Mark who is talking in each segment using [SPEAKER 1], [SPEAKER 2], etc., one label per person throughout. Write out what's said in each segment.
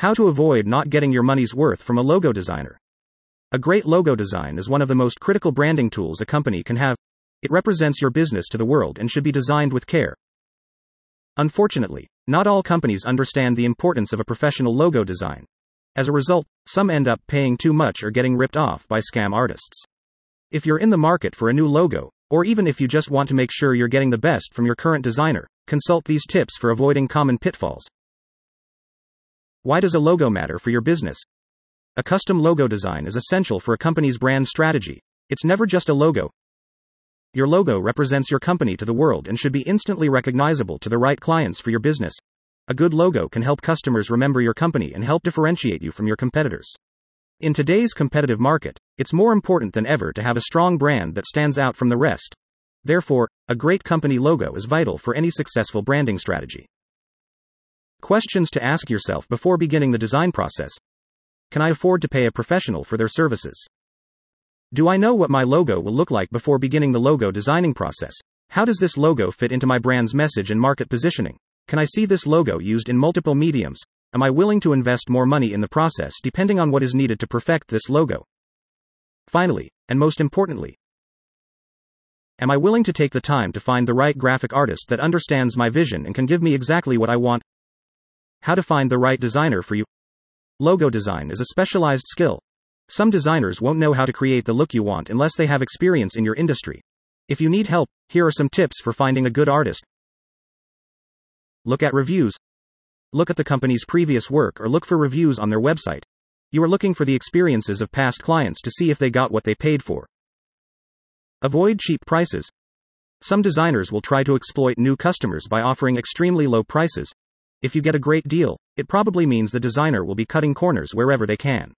[SPEAKER 1] How to avoid not getting your money's worth from a logo designer. A great logo design is one of the most critical branding tools a company can have. It represents your business to the world and should be designed with care. Unfortunately, not all companies understand the importance of a professional logo design. As a result, some end up paying too much or getting ripped off by scam artists. If you're in the market for a new logo, or even if you just want to make sure you're getting the best from your current designer, consult these tips for avoiding common pitfalls. Why does a logo matter for your business? A custom logo design is essential for a company's brand strategy. It's never just a logo. Your logo represents your company to the world and should be instantly recognizable to the right clients for your business. A good logo can help customers remember your company and help differentiate you from your competitors. In today's competitive market, it's more important than ever to have a strong brand that stands out from the rest. Therefore, a great company logo is vital for any successful branding strategy. Questions to ask yourself before beginning the design process. Can I afford to pay a professional for their services? Do I know what my logo will look like before beginning the logo designing process? How does this logo fit into my brand's message and market positioning? Can I see this logo used in multiple mediums? Am I willing to invest more money in the process depending on what is needed to perfect this logo? Finally, and most importantly, am I willing to take the time to find the right graphic artist that understands my vision and can give me exactly what I want? How to find the right designer for you. Logo design is a specialized skill. Some designers won't know how to create the look you want unless they have experience in your industry. If you need help, here are some tips for finding a good artist. Look at reviews. Look at the company's previous work or look for reviews on their website. You are looking for the experiences of past clients to see if they got what they paid for. Avoid cheap prices. Some designers will try to exploit new customers by offering extremely low prices. If you get a great deal, it probably means the designer will be cutting corners wherever they can.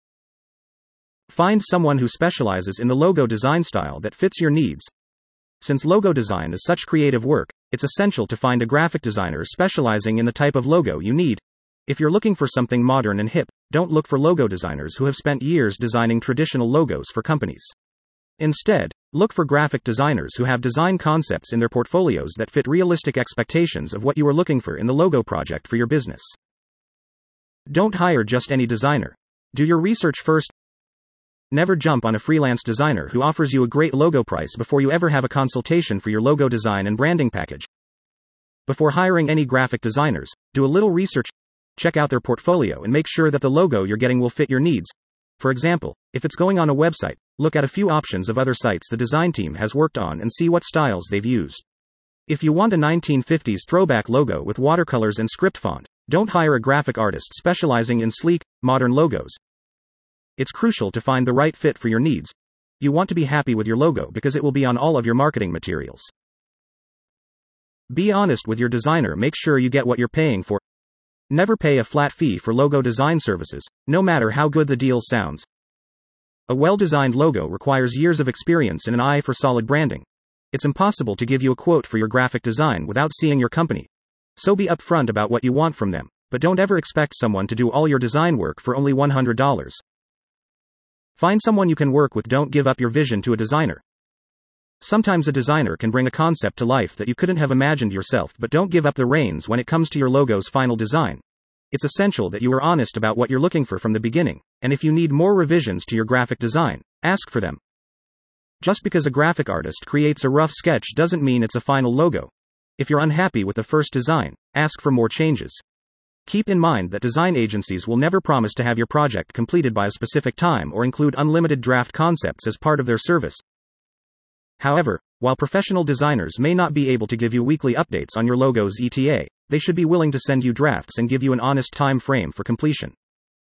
[SPEAKER 1] Find someone who specializes in the logo design style that fits your needs. Since logo design is such creative work, it's essential to find a graphic designer specializing in the type of logo you need. If you're looking for something modern and hip, don't look for logo designers who have spent years designing traditional logos for companies. Instead, look for graphic designers who have design concepts in their portfolios that fit realistic expectations of what you are looking for in the logo project for your business. Don't hire just any designer. Do your research first. Never jump on a freelance designer who offers you a great logo price before you ever have a consultation for your logo design and branding package. Before hiring any graphic designers, do a little research. Check out their portfolio and make sure that the logo you're getting will fit your needs. For example, if it's going on a website, look at a few options of other sites the design team has worked on and see what styles they've used. If you want a 1950s throwback logo with watercolors and script font, don't hire a graphic artist specializing in sleek, modern logos. It's crucial to find the right fit for your needs. You want to be happy with your logo because it will be on all of your marketing materials. Be honest with your designer. Make sure you get what you're paying for. Never pay a flat fee for logo design services, no matter how good the deal sounds. A well-designed logo requires years of experience and an eye for solid branding. It's impossible to give you a quote for your graphic design without seeing your company. So be upfront about what you want from them, but don't ever expect someone to do all your design work for only $100. Find someone you can work with. Don't give up your vision to a designer. Sometimes a designer can bring a concept to life that you couldn't have imagined yourself, but don't give up the reins when it comes to your logo's final design. It's essential that you are honest about what you're looking for from the beginning, and if you need more revisions to your graphic design, ask for them. Just because a graphic artist creates a rough sketch doesn't mean it's a final logo. If you're unhappy with the first design, ask for more changes. Keep in mind that design agencies will never promise to have your project completed by a specific time or include unlimited draft concepts as part of their service. However, while professional designers may not be able to give you weekly updates on your logo's ETA, they should be willing to send you drafts and give you an honest time frame for completion.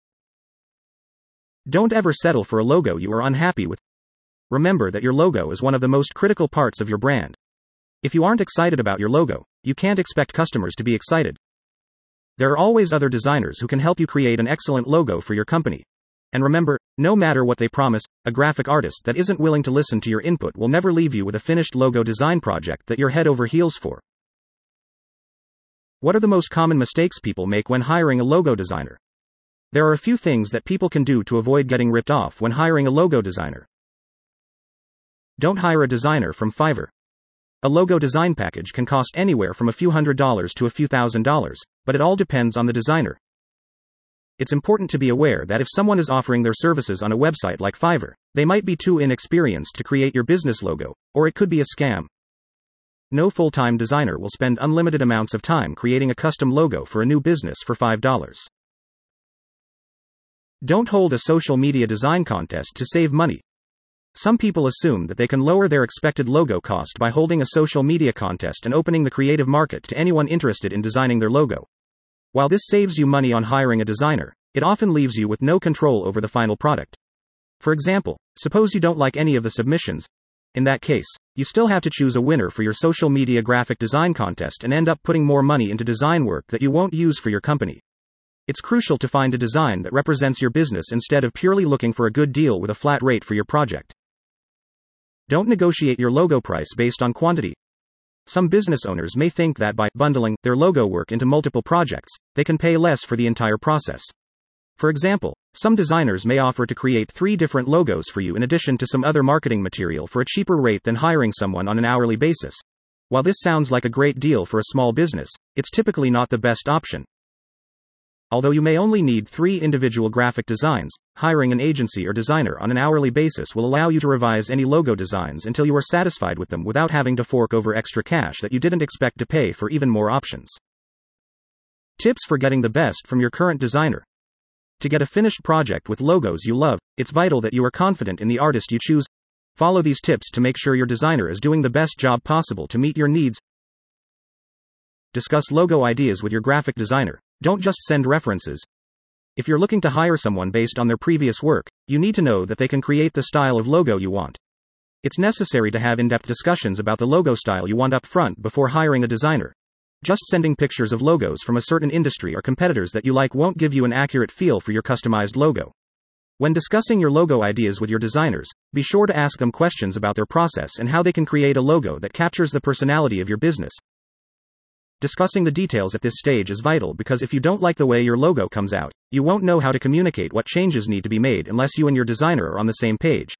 [SPEAKER 1] Don't ever settle for a logo you are unhappy with. Remember that your logo is one of the most critical parts of your brand. If you aren't excited about your logo, you can't expect customers to be excited. There are always other designers who can help you create an excellent logo for your company. And remember, no matter what they promise, a graphic artist that isn't willing to listen to your input will never leave you with a finished logo design project that you're head over heels for. What are the most common mistakes people make when hiring a logo designer? There are a few things that people can do to avoid getting ripped off when hiring a logo designer. Don't hire a designer from Fiverr. A logo design package can cost anywhere from a few $100s to a few $1,000s, but it all depends on the designer. It's important to be aware that if someone is offering their services on a website like Fiverr, they might be too inexperienced to create your business logo, or it could be a scam. No full-time designer will spend unlimited amounts of time creating a custom logo for a new business for $5. Don't hold a social media design contest to save money. Some people assume that they can lower their expected logo cost by holding a social media contest and opening the creative market to anyone interested in designing their logo. While this saves you money on hiring a designer, it often leaves you with no control over the final product. For example, suppose you don't like any of the submissions. In that case, you still have to choose a winner for your social media graphic design contest and end up putting more money into design work that you won't use for your company. It's crucial to find a design that represents your business instead of purely looking for a good deal with a flat rate for your project. Don't negotiate your logo price based on quantity. Some business owners may think that by bundling their logo work into multiple projects, they can pay less for the entire process. For example, some designers may offer to create 3 different logos for you in addition to some other marketing material for a cheaper rate than hiring someone on an hourly basis. While this sounds like a great deal for a small business, it's typically not the best option. Although you may only need 3 individual graphic designs, hiring an agency or designer on an hourly basis will allow you to revise any logo designs until you are satisfied with them without having to fork over extra cash that you didn't expect to pay for even more options. Tips for getting the best from your current designer. To get a finished project with logos you love, it's vital that you are confident in the artist you choose. Follow these tips to make sure your designer is doing the best job possible to meet your needs. Discuss logo ideas with your graphic designer. Don't just send references. If you're looking to hire someone based on their previous work, you need to know that they can create the style of logo you want. It's necessary to have in-depth discussions about the logo style you want up front before hiring a designer. Just sending pictures of logos from a certain industry or competitors that you like won't give you an accurate feel for your customized logo. When discussing your logo ideas with your designers, be sure to ask them questions about their process and how they can create a logo that captures the personality of your business. Discussing the details at this stage is vital because if you don't like the way your logo comes out, you won't know how to communicate what changes need to be made unless you and your designer are on the same page.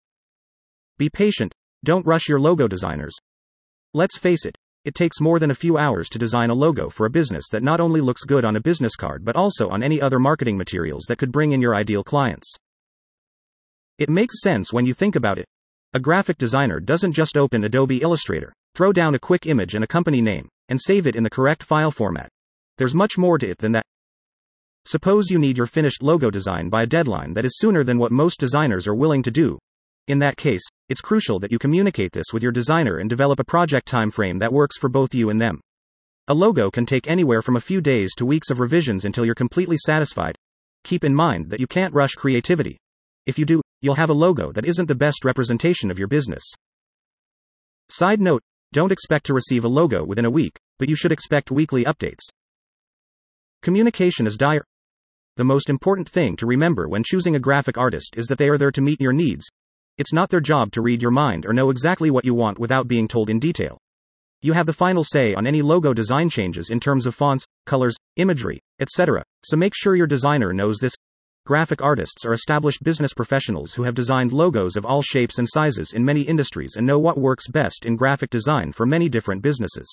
[SPEAKER 1] Be patient. Don't rush your logo designers. Let's face it, it takes more than a few hours to design a logo for a business that not only looks good on a business card but also on any other marketing materials that could bring in your ideal clients. It makes sense when you think about it. A graphic designer doesn't just open Adobe Illustrator, throw down a quick image and a company name, and save it in the correct file format. There's much more to it than that. Suppose you need your finished logo design by a deadline that is sooner than what most designers are willing to do. In that case, it's crucial that you communicate this with your designer and develop a project time frame that works for both you and them. A logo can take anywhere from a few days to weeks of revisions until you're completely satisfied. Keep in mind that you can't rush creativity. If you do, you'll have a logo that isn't the best representation of your business. Side note, don't expect to receive a logo within a week, but you should expect weekly updates. Communication is dire. The most important thing to remember when choosing a graphic artist is that they are there to meet your needs. It's not their job to read your mind or know exactly what you want without being told in detail. You have the final say on any logo design changes in terms of fonts, colors, imagery, etc., so make sure your designer knows this. Graphic artists are established business professionals who have designed logos of all shapes and sizes in many industries and know what works best in graphic design for many different businesses.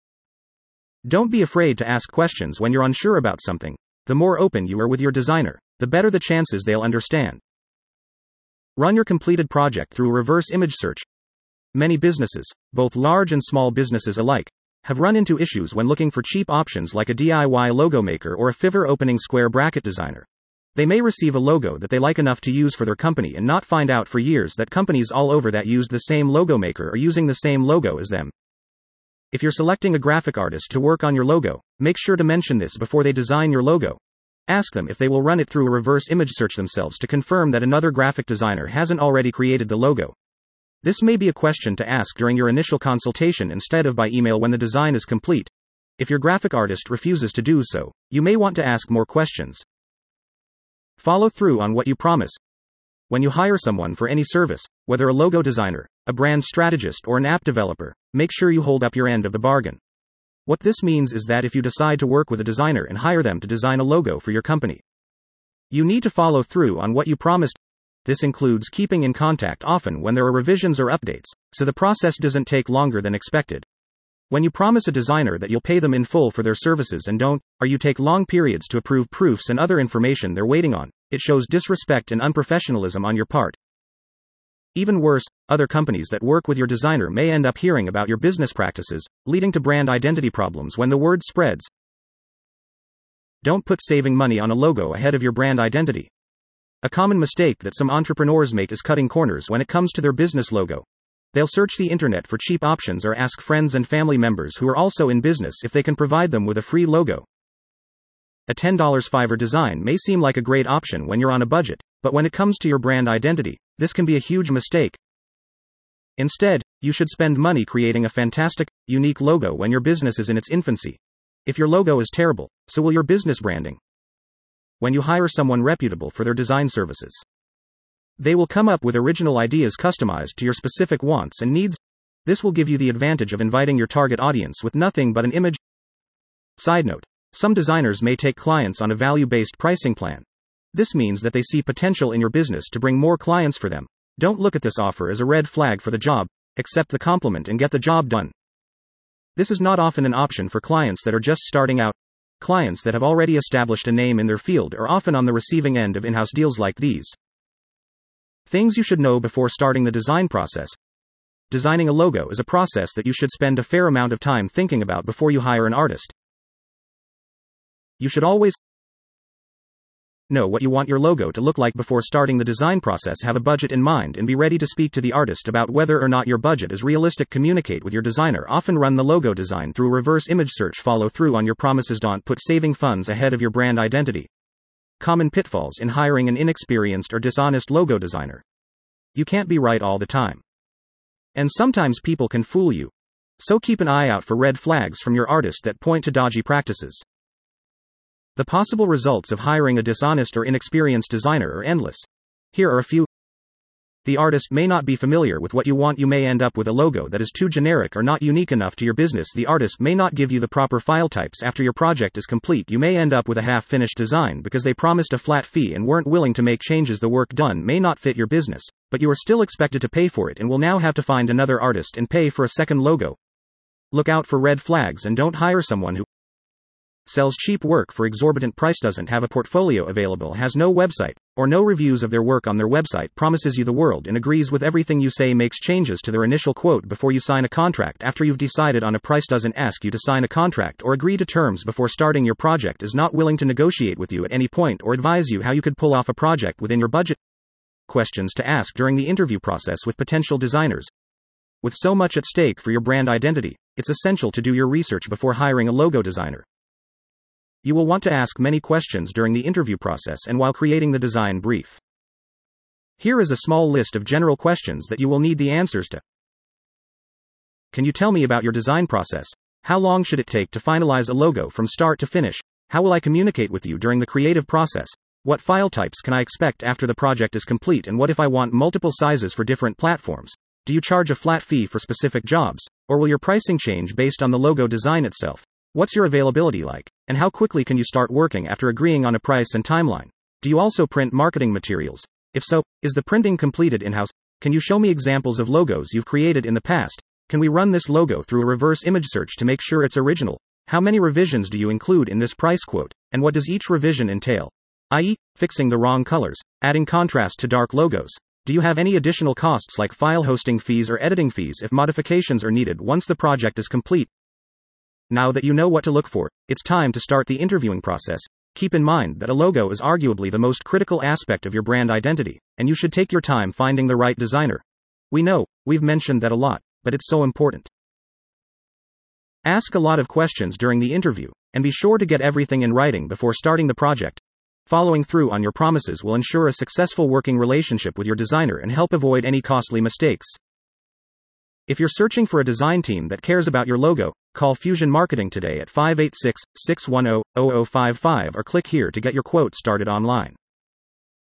[SPEAKER 1] Don't be afraid to ask questions when you're unsure about something. The more open you are with your designer, the better the chances they'll understand. Run your completed project through a reverse image search. Many businesses, both large and small businesses alike, have run into issues when looking for cheap options like a DIY logo maker or a Fiverr opening square bracket designer. They may receive a logo that they like enough to use for their company and not find out for years that companies all over that use the same logo maker are using the same logo as them. If you're selecting a graphic artist to work on your logo, make sure to mention this before they design your logo. Ask them if they will run it through a reverse image search themselves to confirm that another graphic designer hasn't already created the logo. This may be a question to ask during your initial consultation instead of by email when the design is complete. If your graphic artist refuses to do so, you may want to ask more questions. Follow through on what you promise. When you hire someone for any service, whether a logo designer, a brand strategist, or an app developer, make sure you hold up your end of the bargain. What this means is that if you decide to work with a designer and hire them to design a logo for your company, you need to follow through on what you promised. This includes keeping in contact often when there are revisions or updates, so the process doesn't take longer than expected. When you promise a designer that you'll pay them in full for their services and don't, or you take long periods to approve proofs and other information they're waiting on, it shows disrespect and unprofessionalism on your part. Even worse, other companies that work with your designer may end up hearing about your business practices, leading to brand identity problems when the word spreads. Don't put saving money on a logo ahead of your brand identity. A common mistake that some entrepreneurs make is cutting corners when it comes to their business logo. They'll search the internet for cheap options or ask friends and family members who are also in business if they can provide them with a free logo. A $10 Fiverr design may seem like a great option when you're on a budget, but when it comes to your brand identity, this can be a huge mistake. Instead, you should spend money creating a fantastic, unique logo when your business is in its infancy. If your logo is terrible, so will your business branding. When you hire someone reputable for their design services, they will come up with original ideas customized to your specific wants and needs. This will give you the advantage of inviting your target audience with nothing but an image. Side note: some designers may take clients on a value-based pricing plan. This means that they see potential in your business to bring more clients for them. Don't look at this offer as a red flag for the job. Accept the compliment and get the job done. This is not often an option for clients that are just starting out. Clients that have already established a name in their field are often on the receiving end of in-house deals like these. Things you should know before starting the design process. Designing a logo is a process that you should spend a fair amount of time thinking about before you hire an artist. You should always know what you want your logo to look like before starting the design process. Have a budget in mind and be ready to speak to the artist about whether or not your budget is realistic. Communicate with your designer. Often run the logo design through reverse image search. Follow through on your promises. Don't put saving funds ahead of your brand identity. Common pitfalls in hiring an inexperienced or dishonest logo designer. You can't be right all the time. And sometimes people can fool you. So keep an eye out for red flags from your artist that point to dodgy practices. The possible results of hiring a dishonest or inexperienced designer are endless. Here are a few. The artist may not be familiar with what you want. You may end up with a logo that is too generic or not unique enough to your business. The artist may not give you the proper file types after your project is complete. You may end up with a half-finished design because they promised a flat fee and weren't willing to make changes. The work done may not fit your business, but you are still expected to pay for it and will now have to find another artist and pay for a second logo. Look out for red flags and don't hire someone who sells cheap work for exorbitant price, doesn't have a portfolio available, has no website, or no reviews of their work on their website, promises you the world and agrees with everything you say, makes changes to their initial quote before you sign a contract after you've decided on a price, doesn't ask you to sign a contract or agree to terms before starting your project, is not willing to negotiate with you at any point or advise you how you could pull off a project within your budget. Questions to ask during the interview process with potential designers. With so much at stake for your brand identity, it's essential to do your research before hiring a logo designer. You will want to ask many questions during the interview process and while creating the design brief. Here is a small list of general questions that you will need the answers to. Can you tell me about your design process? How long should it take to finalize a logo from start to finish? How will I communicate with you during the creative process? What file types can I expect after the project is complete? And what if I want multiple sizes for different platforms? Do you charge a flat fee for specific jobs, or will your pricing change based on the logo design itself? What's your availability like? And how quickly can you start working after agreeing on a price and timeline? Do you also print marketing materials? If so, is the printing completed in-house? Can you show me examples of logos you've created in the past? Can we run this logo through a reverse image search to make sure it's original? How many revisions do you include in this price quote? And what does each revision entail? i.e., fixing the wrong colors, adding contrast to dark logos. Do you have any additional costs like file hosting fees or editing fees if modifications are needed once the project is complete? Now that you know what to look for, it's time to start the interviewing process. Keep in mind that a logo is arguably the most critical aspect of your brand identity, and you should take your time finding the right designer. We know, we've mentioned that a lot, but it's so important. Ask a lot of questions during the interview, and be sure to get everything in writing before starting the project. Following through on your promises will ensure a successful working relationship with your designer and help avoid any costly mistakes. If you're searching for a design team that cares about your logo, call Fusion Marketing today at 586-610-0055 or click here to get your quote started online.